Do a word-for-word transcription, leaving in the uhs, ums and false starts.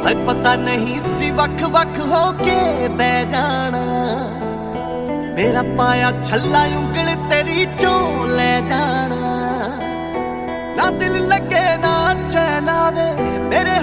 है पता नहीं सी वख वख होके बह जाना, मेरा पाया छल्ला उंगल तेरी चो ले जाना। ना दिल लगे ना चैन आवे, मेरे